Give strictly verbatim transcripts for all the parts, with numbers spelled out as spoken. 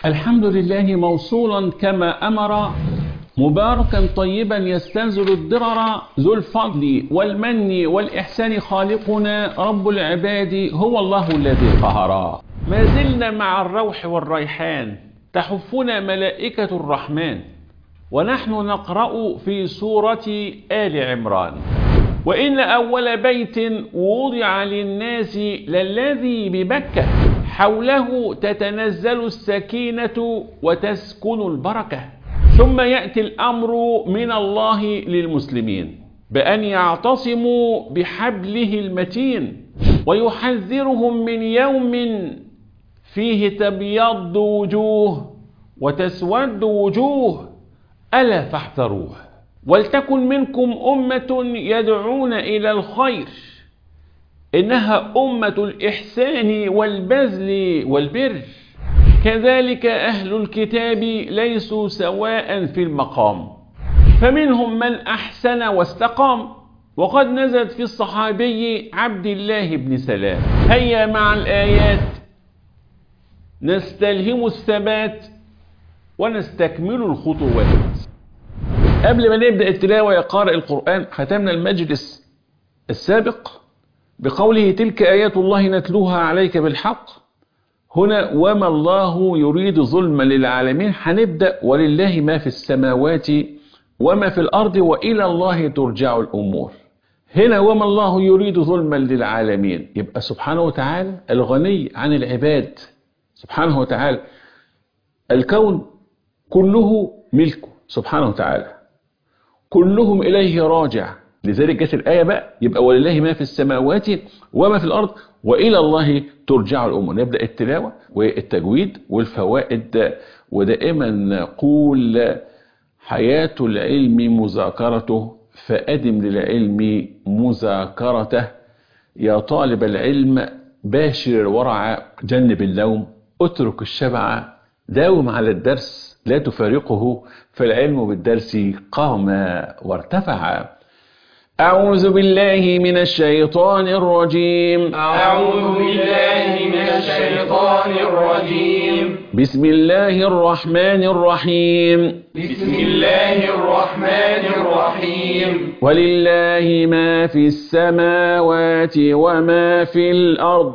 الحمد لله موصولا كما أمر، مباركا طيبا يستنزل الضرر، ذو الفضل والمن والإحسان خالقنا رب العباد هو الله الذي قهر. ما زلنا مع الروح والريحان تحفنا ملائكة الرحمن، ونحن نقرأ في سورة آل عمران: وإن أول بيت وضع للناس للذي ببكة حوله تتنزل السكينة وتسكن البركة. ثم يأتي الأمر من الله للمسلمين بأن يعتصموا بحبله المتين، ويحذرهم من يوم فيه تبيض وجوه وتسود وجوه، ألا فاحذروه. ولتكن منكم أمة يدعون إلى الخير، إنها أمة الإحسان والبذل والبر. كذلك أهل الكتاب ليسوا سواء في المقام، فمنهم من أحسن واستقام. وقد نزلت في الصحابي عبد الله بن سلام. هيا مع الآيات نستلهم الثبات ونستكمل الخطوات. قبل ما نبدأ التلاوة يا قارئ القرآن، ختمنا المجلس السابق بقوله: تلك آيات الله نتلوها عليك بالحق. هنا وما الله يريد ظلما للعالمين، هنبدأ ولله ما في السماوات وما في الأرض وإلى الله ترجع الأمور. هنا وما الله يريد ظلما للعالمين، يبقى سبحانه وتعالى الغني عن العباد، سبحانه وتعالى الكون كله ملكه سبحانه وتعالى، كلهم إليه راجع. لذلك جت الآية بقى، يبقى ولله ما في السماوات وما في الأرض وإلى الله ترجع الأمور. نبدأ التلاوة والتجويد والفوائد. ودائما نقول: حياة العلم مذاكرته، فأدم للعلم مذاكرته. يا طالب العلم باشر الورع، جنب اللوم، اترك الشبع، داوم على الدرس لا تفارقه، فالعلم بالدرس قام وارتفع. أعوذ بالله من الشيطان الرجيم. أعوذ بالله من الشيطان الرجيم. بسم الله الرحمن الرحيم. بسم الله الرحمن الرحيم. ولله ما في السماوات وما في الأرض.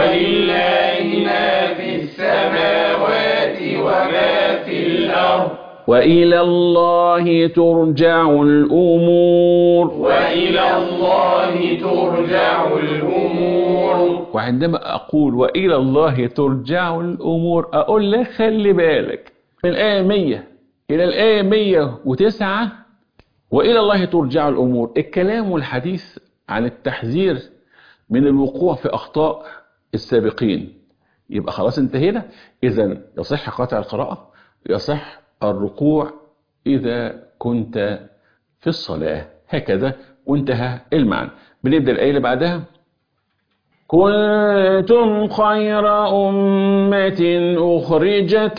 ولله ما في السماوات وما في الأرض. وإلى الله ترجع الأمور. وإلى الله ترجع الأمور. وعندما أقول وإلى الله ترجع الأمور، أقول لك خلي بالك من الآية مية إلى الآية مية وتسعة وإلى الله ترجع الأمور. الكلام والحديث عن التحذير من الوقوع في أخطاء السابقين. يبقى خلاص انتهينا. إذن يصح قطع القراءة، يصح الركوع إذا كنت في الصلاة، هكذا وانتهى المعنى. بنبدأ الآية اللي بعدها: كنتم خير أمة أخرجت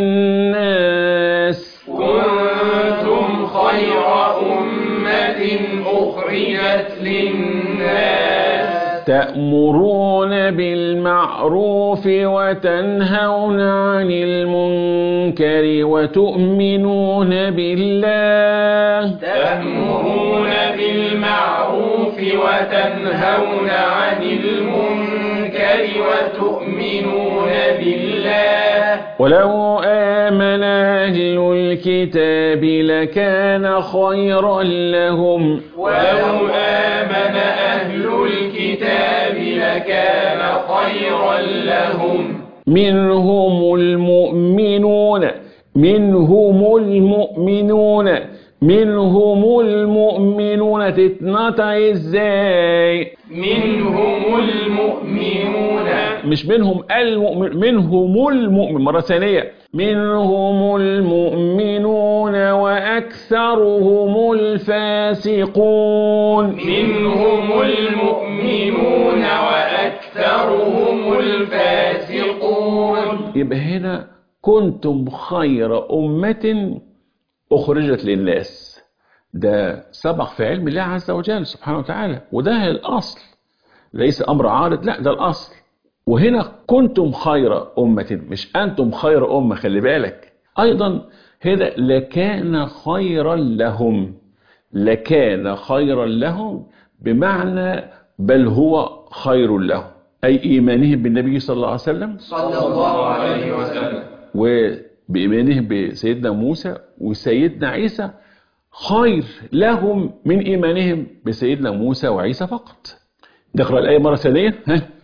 للناس. كنتم خير أمة أخرجت للناس. تأمرون بالمعروف وتنهون عن المنكر وتؤمنون بالله. تأمرون بالمعروف وتنهون عن المنكر وتؤمنون بالله. ولو آمن أهل الكتاب لكان خيرا لهم. ولو آمن أهل الكتاب لكان خيرا لهم. منهم المؤمنون منهم المؤمنون منهم المؤمنون تتنطق ازاي؟ منهم المؤمنون، مش منهم المؤمن، منهم المؤمن. مرة ثانية: منهم المؤمنون وأكثرهم الفاسقون. منهم المؤمنون وأكثرهم الفاسقون. يبقى هنا كنتم خير أمة أخرجت للناس، ده سبق في علم الله عز وجل سبحانه وتعالى، وده الأصل، ليس أمر عارض، لا ده الأصل. وهنا كنتم خير أمة، مش أنتم خير أمة، خلي بالك. أيضا هنا لكان خيرا لهم، لكان خيرا لهم بمعنى بل هو خير لهم، أي إيمانهم بالنبي صلى الله عليه وسلم صلى الله عليه وسلم، وبإيمانهم بسيدنا موسى وسيدنا عيسى خير لهم من إيمانهم بسيدنا موسى وعيسى فقط. نقرأ الآية مرة ثانية.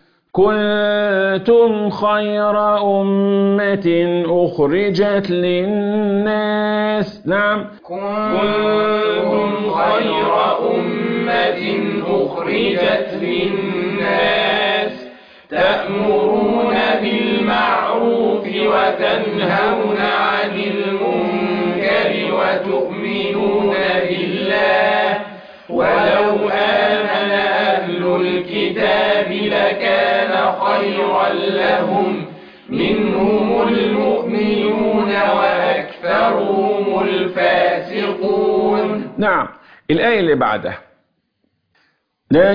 كنتم خير أمة أخرجت للناس. نعم، كنتم خير أمة أخرجت للناس تأمرون بالمعروف وتنهون عن المنكر وتؤمنون بالله ولو آمن أهل الكتاب لكان خيرا لهم منهم المؤمنون وأكثرهم الفاسقون. نعم، الآية اللي بعدها لن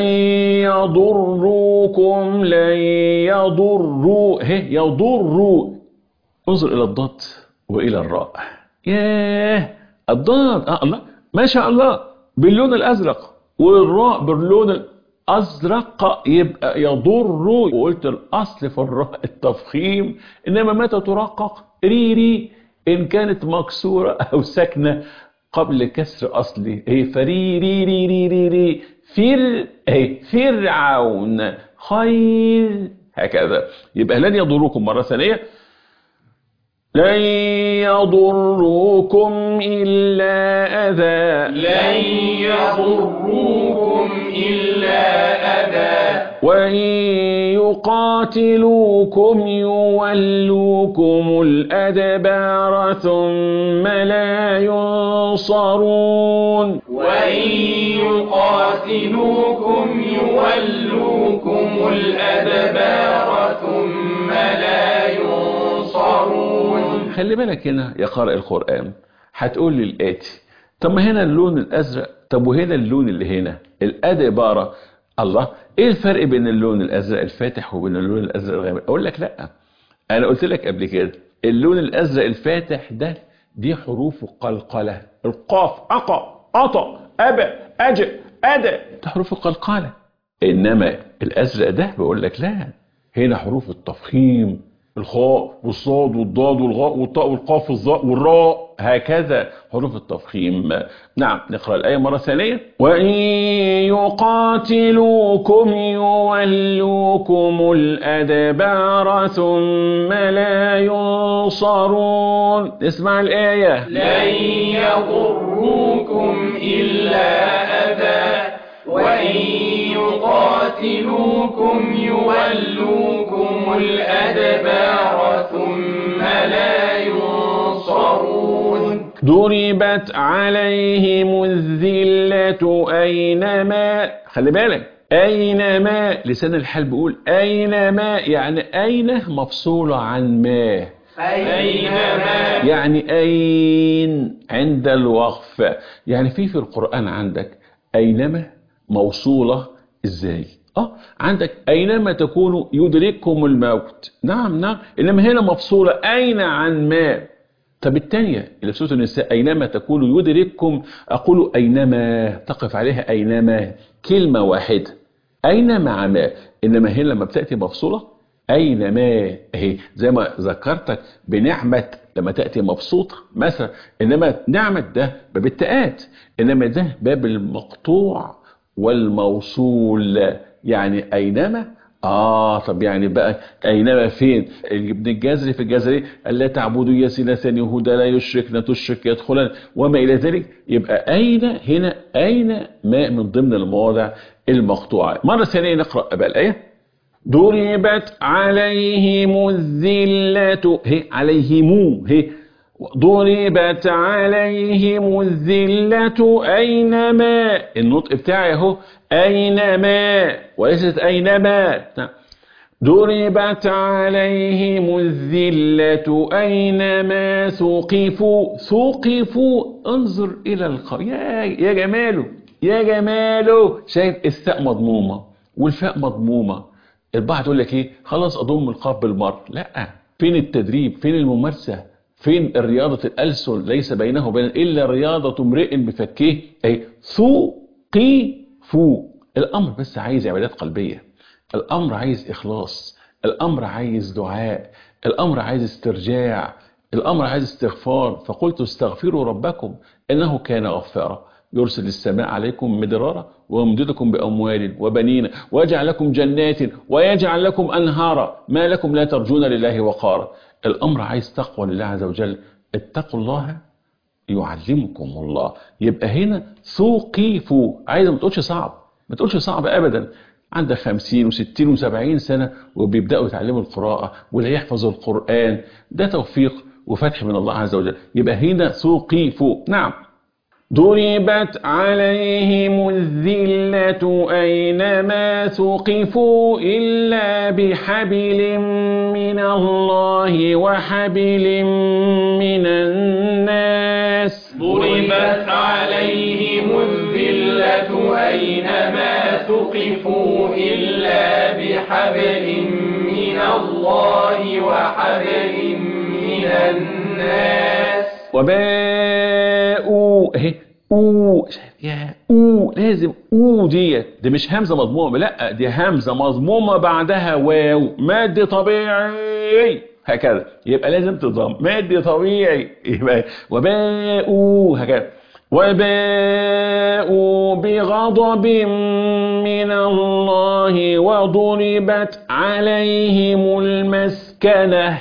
يضروكم، لن يضروا، هي يضروا. انظر إلى الضاد وإلى الراء. ياه، الضاد آه الله ما شاء الله باللون الأزرق، والراء باللون الأزرق يبقى يضر. وقلت الأصل في الراء التفخيم، إنما متى ترقق ريري إن كانت مكسورة أو ساكنة قبل كسر أصلي. هي فري ري ري ري ري ري فر اهي فرعون خير، هكذا. يبقى لن يضروكم مرة ثانية، لن يضروكم إلا أذى، لن يضروكم إلا أذى، وإن يقاتلوكم يولوكم الأدبار ثم لا ينصرون. وإن يقاتلوكم يولوكم الأدبار ثم لا ينصرون. خلي بالك هنا يا قارئ القرآن، هتقول لي الآتي، طب ما هنا اللون الأزرق، طب وهنا اللون اللي هنا الأدبار، الله ايه الفرق بين اللون الازرق الفاتح وبين اللون الازرق الغامق؟ اقول لك لا، انا قلت لك قبل كده اللون الازرق الفاتح ده دي حروف قلقله، القاف اقا اطا ابا اج ادا، ده حروف القلقله. انما الازرق ده بقول لك لا، هنا حروف التفخيم، الخاء والصاد والضاد والغاء والطاء والقاف والظاء والراء، هكذا حروف التفخيم. نعم، نقرأ الآية مرة ثانية. وإن يقاتلوكم يولوكم الأدبار ثم لا ينصرون. اسمع الآية. لن يضروكم إلا أذى وإن يقاتلوكم يولوكم الأدبار ثم لا ينصرون. ضربت عليهم الذلة أينما، خلي بالك أينما، لسان الحال بيقول أينما، يعني أين مفصولة عن ما، أينما يعني أين عند الوقف. يعني في في القرآن عندك أينما موصولة ازاي؟ اه عندك أينما تكونوا يدرككم الموت، نعم نعم، إنما هنا مفصولة أين عن ما. طب الثانية اللي في سورة النساء أينما تكونوا يدرككم، أقول أينما تقف عليها أينما كلمة واحدة، أين مع ما. إنما هنا لما بتأتي مفصولة أينما، اهي زي ما ذكرتك بنعمة لما تأتي مبسوطة مثلا، إنما نعمة ده باب التاءات، إنما ده باب المقطوع والموصول. يعني أينما، آه طب يعني بقى أينما فين؟ ابن الجزري في الجزري ألا تعبدوا يسنة يهودا لا يشركن تشرك يدخلن وما إلى ذلك. يبقى أين هنا أين ما من ضمن المواضع المقطوعة. مرة ثانية نقرأ بقى الآية. ضربت عليهم الذلة، هي عليهم، هي ضربت عليهم الذلة أينما، النطق بتاعي اهو أينما وليست أينما. ضربت عليهم الذلة أينما ثقفوا، ثقفوا، انظر إلى القاف، يا يا جماله يا جماله، شايف الثاء مضمومة والفاء مضمومة، البعض يقول لك ايه، خلاص اضم القاف بالمر. لا، فين التدريب؟ فين الممارسه؟ فين الرياضه الالسن؟ ليس بينه وبين الا رياضه امرئ بفكيه. اي ثو قي فو. الامر بس عايز عبادات قلبيه، الامر عايز اخلاص، الامر عايز دعاء، الامر عايز استرجاع، الامر عايز استغفار. فقلت استغفروا ربكم انه كان غفارا يرسل السماء عليكم مدرارا ويمددكم باموال وبنين ويجعل لكم جنات ويجعل لكم انهارا ما لكم لا ترجون لله وقارا. الامر عايز تقوى لله عز وجل. اتقوا الله يعلمكم الله. يبقى هنا ثقيفوا، عايز ما تقولش صعب، ما تقولش صعب ابدا. عندك خمسين وستين وسبعين سنة وبيبدأوا يتعلموا القراءة واللي يحفظ القرآن، ده توفيق وفتح من الله عز وجل. يبقى هنا ثقيفوا. نعم. ضربت عليهم الذلة أينما ثقفوا إلا بحبل من الله وحبل من الناس. ضربت عليهم الذلة أينما ثقفوا إلا بحبل من الله وحبل من الناس. وباءوا اهي او يا او لازم او ديت، دي مش همزه مضمومه، لا دي همزه مضمومه بعدها واو مادي طبيعي هكذا، يبقى لازم تضم مادي طبيعي. يبقى وباءوا هكذا. وباءوا بغضب من الله وضربت عليهم المسكنة.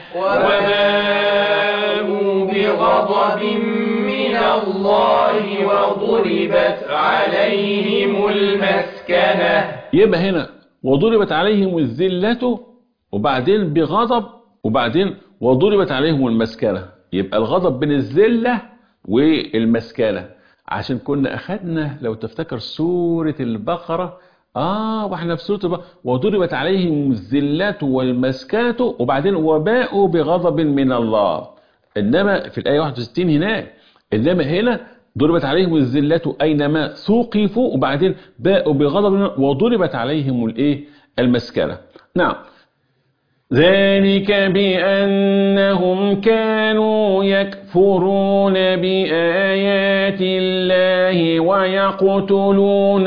وباءوا بغضب من الله وضربت عليهم المسكنة. يبقى هنا وضربت عليهم الذلة وبعدين بغضب وبعدين وضربت عليهم المسكنة. يبقى الغضب بين الذلة والمسكنة، عشان كنا أخدنا لو تفتكر سورة البقرة آه وإحنا في سورة البقرة وضربت عليهم الذلة والمسكنة وبعدين وباءوا بغضب من الله. إنما في الآية واحد وستين هناك، إنما هنا ضربت عليهم الذلة أينما ثقفوا وبعدين باءوا بغضب من الله وضربت عليهم الإيه؟ المسكنة. نعم. ذلك بأنهم كانوا يكفرون بآيات الله ويقتلون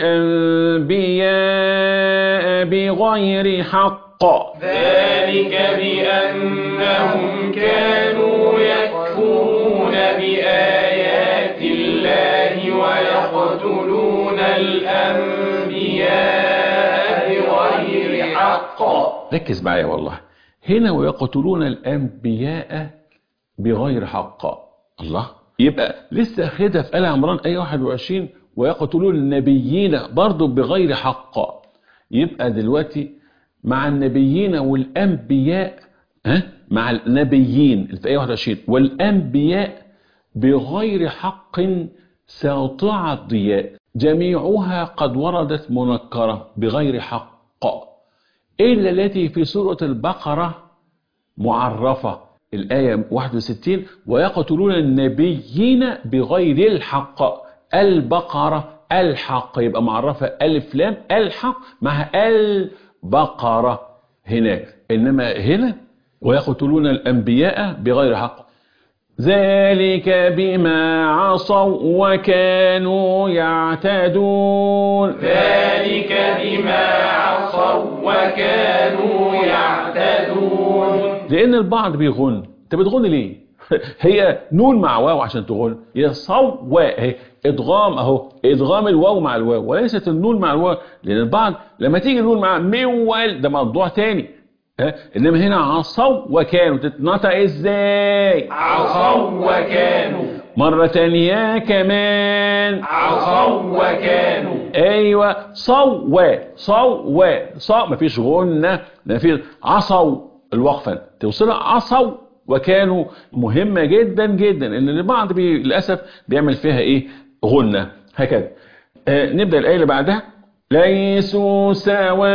الأنبياء بغير حق. ذلك بأنهم كانوا يكفرون بآيات الله ويقتلون الأنبياء بغير حق. ركز معايا والله، هنا ويقتلون الأنبياء بغير حق. الله، يبقى لسه أخدها في آل عمران آية واحد وعشرين ويقتلون النبيين برضو بغير حق. يبقى دلوقتي مع النبيين والأنبياء، ها مع النبيين في آية واحد وعشرين والأنبياء بغير حق ساطع الضياء، جميعها قد وردت منكرة بغير حق، إلا التي في سورة البقرة معرفة الآية واحد وستين ويقتلون النبيين بغير الحق. البقرة الحق يبقى معرفة ألف لام الحق مع البقرة هناك، إنما هنا ويقتلون الأنبياء بغير حق. ذلك بما عصوا وكانوا يعتدون. ذلك بما عصوا وكانوا يعتدون. لأن البعض بيغن. أنت بتغن ليه؟ هي نون مع واو عشان تغن، هي صو اهي ادغام اهو، ادغام الواو مع الواو وليست النون مع الواو، لأن البعض لما تيجي النون مع مول ده موضوع تاني. إنما هنا عصوا وكانوا تتنطق ازاي؟ عصوا وكانوا. مرة تانية كمان عصوا وكانوا. ايوه صو صو صو مفيش غنة، مفيش عصوا الوقفة توصلها عصوا وكانوا مهمة جدا جدا، ان البعض بي للأسف بيعمل فيها ايه غنة هكذا. آه نبدأ الآية اللي بعدها. ليسوا سواء.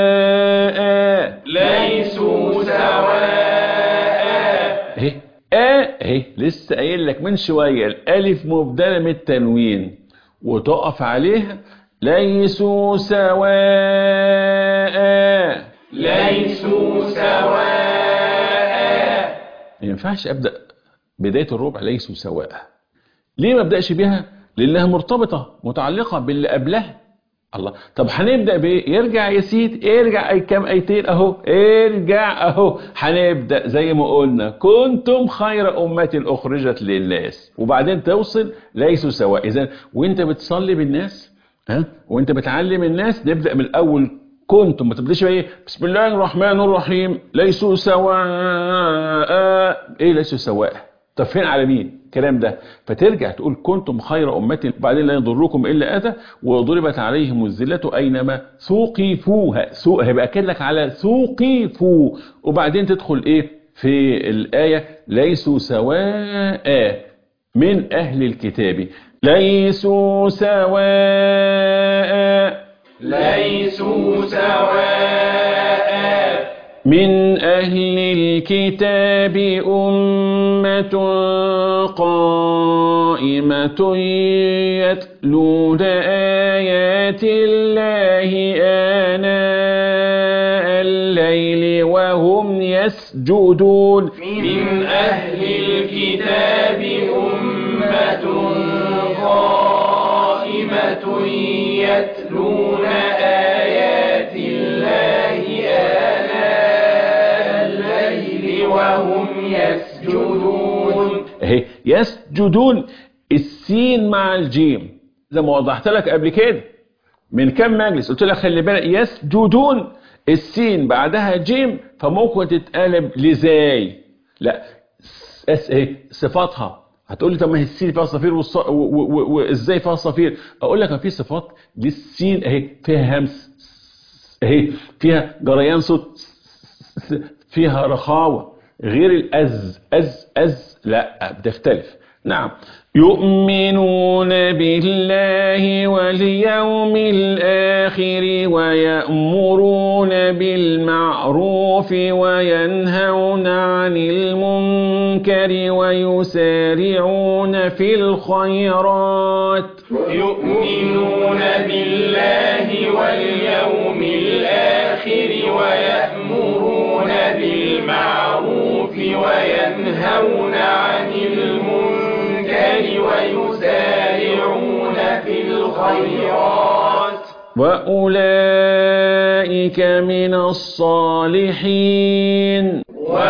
ليسوا سواء. اهي اه اهي لسه قايل لك من شويه الالف مبدله من التنوين وتقف عليها. ليسوا سواء ينفعش ابدا بدايه الربع ليسوا سواء. ليه ما ابداش بيها؟ لانها مرتبطه متعلقه باللي قبلها. الله، طب هنبدا بايه؟ يرجع يا سيدي، ارجع اي كام ايتين اهو، ارجع اهو. هنبدا زي ما قلنا كنتم خير امه اخرجت للناس، وبعدين توصل ليسوا سواء. اذا وانت بتصلي بالناس ها وانت بتعلم الناس نبدا من الاول كنتم، ما تبداش بايه بسم الله الرحمن الرحيم ليسوا سواء. ايه ليسوا سواء؟ طب فين على مين الكلام ده؟ فترجع تقول كنتم خير أمة، وبعدين لا يضركم إلا أذى وضربت عليهم الذلة أينما ثوقفوها. سوق هيبقى أكد لك على ثوقفوا، وبعدين تدخل إيه في الآية ليسوا سواء من أهل الكتاب. ليسوا سواء ليسوا سواء من أهل الكتاب أمة قائمة يتلون آيات الله آناء الليل وهم يسجدون. من أهل الكتاب أمة قائمة يتلون آيات الله آناء الليل وهم يسجدون. اهي يسجدون، السين مع الجيم زي ما وضحت لك قبل كده من كام مجلس. قلت لك خلي بالك يسجدون السين بعدها جيم فممكن تتقلب لزاي. لا اهي صفاتها. هتقول لي طب ما هي السين فيها صفير وازاي فيها صفير؟ اقول لك ما في صفات للسين اهي فيها همس، اهي فيها جريان صوت، فيها رخاوه، غير الأز أز أز لا بتختلف. نعم. يؤمنون بالله واليوم الآخر ويأمرون بالمعروف وينهون عن المنكر ويسارعون في الخيرات. يؤمنون بالله واليوم الآخر ويأمرون بالمعروف وينهون عن المنكر ويسارعون في الخيرات وأولئك من الصالحين.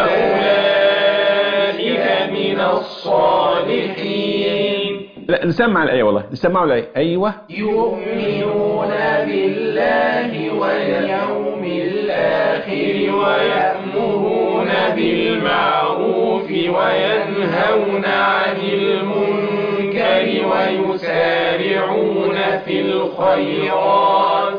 وأولئك من الصالحين. لا نسمع الآية، والله نسمعوا الآية. أيوة. يؤمنون بالله واليوم الآخر ويأمرون بالمعروف وينهون عن المنكر ويسارعون في الخيرات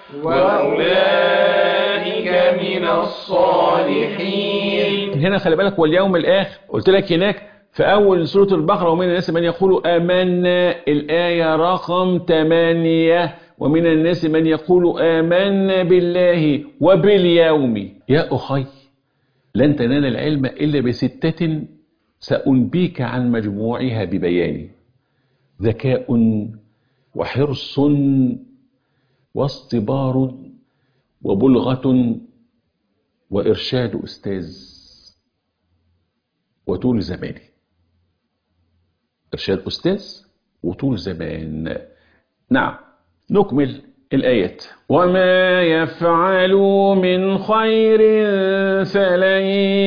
وأولئك من الصالحين. هنا خلي بالك واليوم الآخر، قلت لك هناك في أول سورة البقرة ومن الناس من يقول آمنا، الآية رقم ثمانية. ومن الناس من يقول آمنا بالله وباليوم. يا أخي لن تنال العلم إلا بستة سأنبيك عن مجموعها ببيان: ذكاء وحرص واصطبار وبلغة وإرشاد أستاذ وطول زمان. إرشاد أستاذ وطول زمان. نعم نكمل الآيات. وما يفعلوا من خير فلن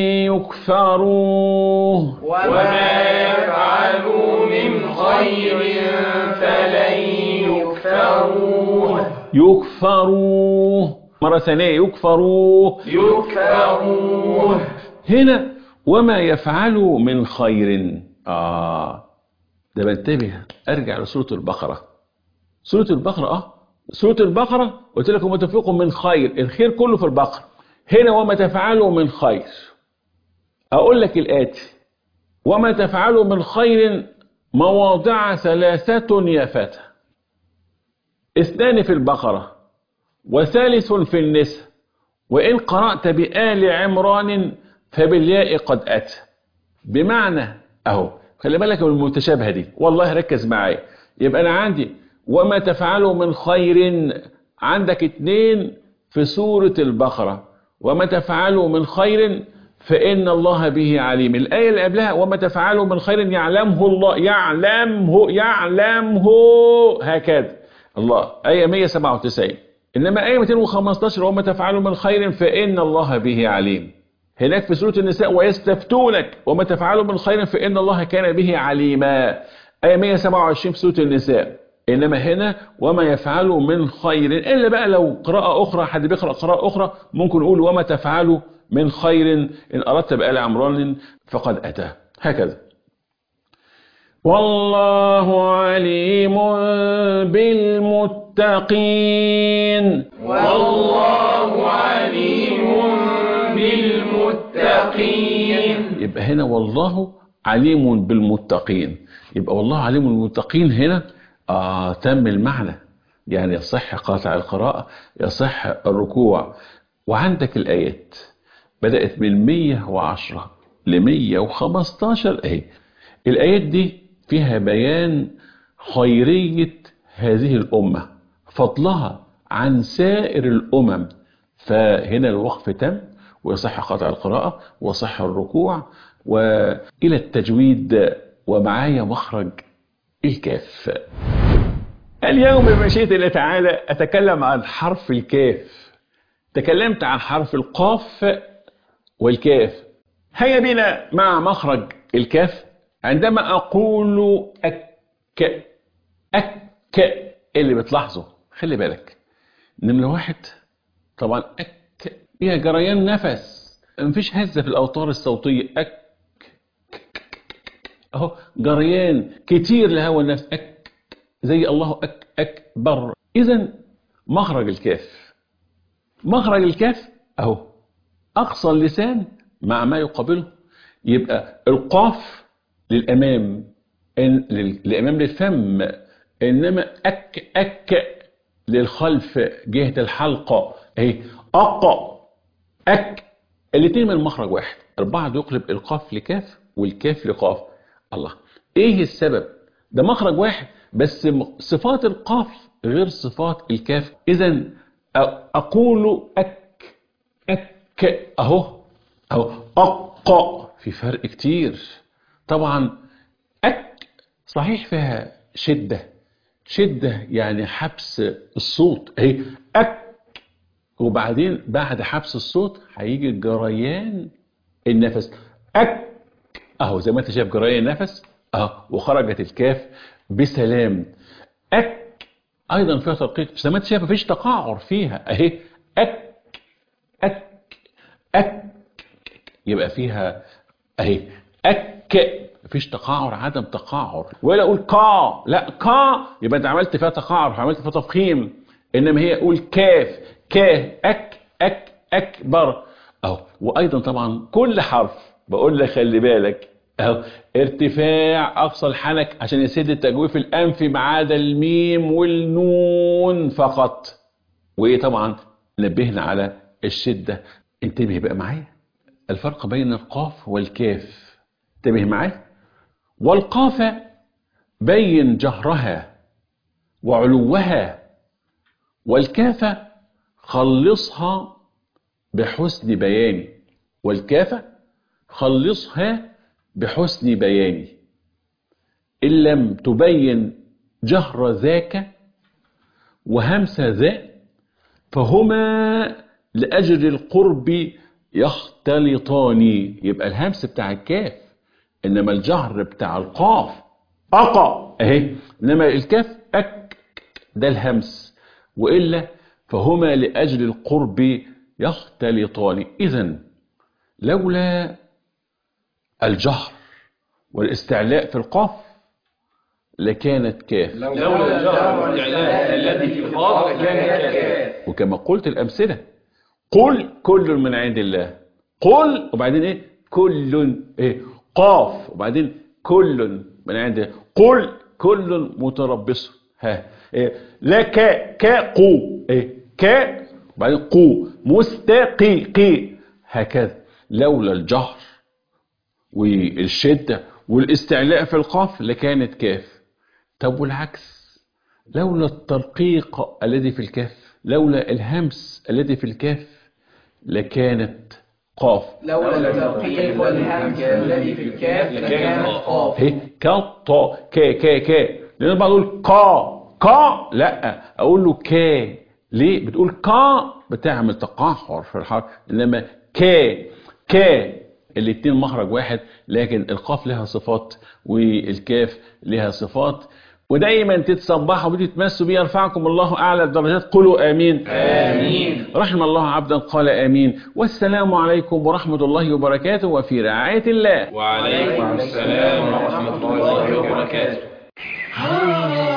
يكفروه. وما يفعلوا من خير فلن يكفروه. يكفروه مرة ثانية، يكفروه يكفروه. هنا وما يفعلوا من خير. آه ده بنتبه أرجع لسورة البقرة. سورة البقرة اه سورة البقرة قلت لكم وتفيقوا من خير، الخير كله في البقرة. هنا وما تفعلوا من خير، أقول لك الآتي: وما تفعلوا من خير مواضع ثلاثة يا فتى، اثنان في البقرة وثالث في النساء، وإن قرأت بآل عمران فبالياء قد أتى. بمعنى أهو خلي بالك من المتشابهة دي، والله ركز معايا. يبقى أنا عندي وما تفعلوا من خير، عندك اتنين في سورة البقرة، وما تفعلوا من خير فإن الله به عليم. الآية اللي قبلها وما تفعلوا من خير يعلمه الله، يعلمه يعلمه هكذا الله، آية مئة وسبعة وتسعين. إنما آية مئتين وخمستاشر وما تفعلوا من خير فإن الله به عليم. هناك في سورة النساء ويستفتونك وما تفعلوا من خير فإن الله كان به عليما، آية مئة وسبعة وعشرين في سورة النساء. إنما هنا وما يفعلوا من خير، إلا بقى لو قراءة أخرى حد بيقرأ قراءة أخرى ممكن نقول وما تفعلوا من خير إن أردت بآل عمران فقد أتى، هكذا. والله عليم بالمتقين. والله عليم بالمتقين. يبقى هنا والله عليم بالمتقين، يبقى والله عليم بالمتقين هنا آه تم المعنى، يعني يصح قاطع القراءة، يصح الركوع. وعندك الآيات بدأت من مئة وعشرة ل مئة وخمستاشر اهي. الآيات دي فيها بيان خيرية هذه الأمة، فضلها عن سائر الأمم. فهنا الوقف تم، ويصح قطع القراءة وصح الركوع. وإلى التجويد ومعايا مخرج الكاف. اليوم بمشيئة الله تعالى أتكلم عن حرف الكاف. تكلمت عن حرف القاف والكاف، هيا بنا مع مخرج الكاف. عندما أقول أك أك اللي بتلاحظه خلي بالك، نمرة واحد طبعا أك فيها جريان نفس، مفيش هزة في الأوتار الصوتية، أك أهو جريان كتير لهوا النفس، أك زي الله أك أكبر. إذن مخرج الكاف، مخرج الكاف أهو أقصى اللسان مع ما يقابله، يبقى القاف للأمام، إن للأمام للفم، إنما أك أك للخلف جهة الحلقة اهي، أق أك الاثنين من مخرج واحد. البعض يقلب القاف لكاف والكاف لقاف. الله، ايه السبب؟ ده مخرج واحد بس صفات القاف غير صفات الكاف. إذا أقول أك أك أهو أهو أق في فرق كتير طبعا. أك صحيح فيها شدة، شدة يعني حبس الصوت اهي أك، وبعدين بعد حبس الصوت هيجي جريان النفس أك اهو، زي ما انت شايف جريان النفس اهو، وخرجت الكاف بسلام. أك ايضا فيها ترقيق، زي ما انت شايف مفيش تقعر فيها اهي، أك أك أك يبقى فيها اهي أك، مفيش تقعر، عدم تقعر. ولا اقول كا، لا كا يبقى انت عملت فيها تقعر فعملت فيها تفخيم. انما هي اقول كاف كاف أك أك أكبر اهو. وايضا طبعا كل حرف بقول لك خلي بالك اهو، ارتفاع اقصى الحنك عشان يسد التجويف الانفي ما عدا الميم والنون فقط. وايه طبعا نبهنا على الشده. انتبه بقى معايا الفرق بين القاف والكاف، انتبه معايا. والقاف بين جهرها وعلوها، والكاف خلصها بحسن بياني، والكاف خلصها بحسن بياني. إن لم تبين جهر ذاك وهمس ذا فهما لأجل القرب يختلطان. يبقى الهمس بتاع الكاف، إنما الجهر بتاع القاف أقا اهي، إنما الكاف أك ده الهمس. وإلا فهما لأجل القرب يختلطان. إذن لولا الجهر والاستعلاء في القاف لكانت كاف، لولا الجهر والاستعلاء الذي في القاف كانت كاف. وكما قلت الأمثلة، قل كل من عند الله، قل وبعدين ايه كل ايه قاف وبعدين كل من عند الله، قل كل متربص ها إيه لا كا كا قو ايه كا وبعدين قو مستقي قي هكذا. لولا الجهر والشدة والاستعلاء في القاف لكانت كاف. طب والعكس، لولا الترقيق الذي في الكاف، لولا الهمس الذي في الكاف لكانت قاف. لولا الترقيق والهمز الذي في الكاف لكان قاف. هي كالطا كا كا كا. لان البعض يقول كا كا، لا اقول له كا. ليه؟ بتقول كا بتعمل تقحر في الحرف، انما كا كا الاثنين مخرج واحد، لكن القاف لها صفات والكاف لها صفات. ودايما تتصبحوا وتتمسوا بيه، يرفعكم الله اعلى الدرجات. قولوا امين. آمين. رحم الله عبدا قال امين. والسلام عليكم ورحمه الله وبركاته، وفي رعايه الله. وعليكم السلام ورحمة الله وبركاته.